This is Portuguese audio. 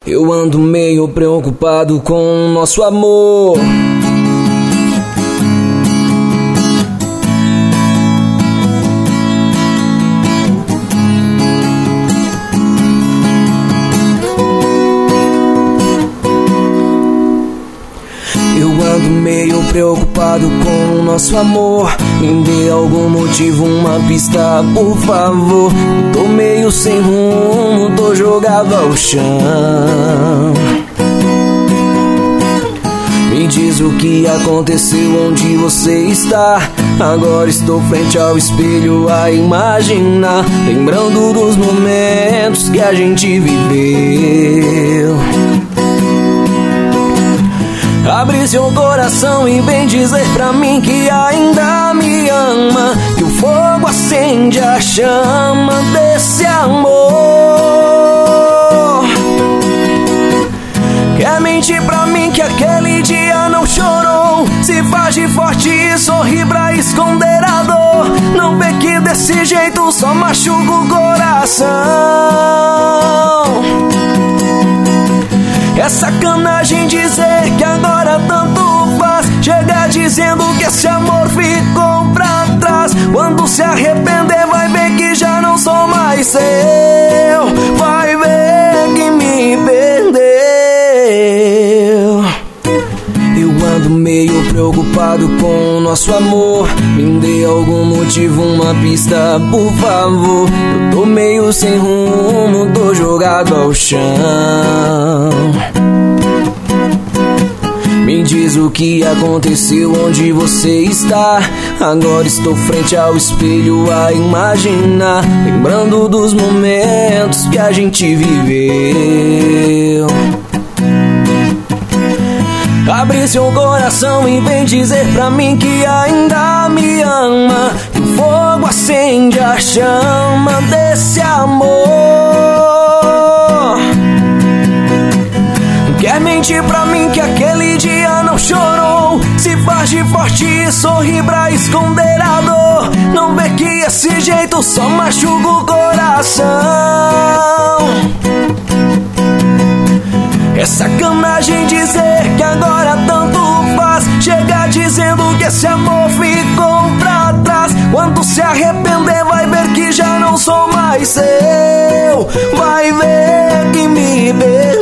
Eu ando meio preocupado com o nosso amor. Eu ando meio preocupado com o nosso amor. Me dê algum motivo, uma pista, por favor. Tô meio sem rumo, tô jogado ao chão. Me diz o que aconteceu, onde você está. Agora estou frente ao espelho a imaginar, lembrando dos momentos que a gente viveu. Abre seu coração e vem dizer pra mim que ainda me ama, que o fogo acende a chama desse amor. Quer mentir pra mim que aquele dia não chorou, se faz de forte e sorri pra esconder a dor. Não vê que desse jeito só machuca o coração. É sacanagem dizer que agora tanto faz, chega dizendo que esse amor ficou pra trás. Quando se arrepender vai ver que já não sou mais seu, vai ver que me perdeu. Eu ando meio preocupado com o nosso amor. Me dê algum motivo, uma pista, por favor. Eu tô meio sem rumo, tô jogado ao chão. Me diz o que aconteceu, onde você está. Agora estou frente ao espelho a imaginar, lembrando dos momentos que a gente viveu. Abre seu coração e vem dizer pra mim que ainda me ama, que o fogo acende a chama desse amor. Quer mentir pra mim que aquele dia não chorou, se faz de forte e sorri pra esconder a dor. Não vê que esse jeito só machuca o coração. É sacanagem dizer que agora tanto faz, chega dizendo que esse amor ficou pra trás. Quando se arrepender vai ver que já não sou mais seu, vai ver que me perdeu.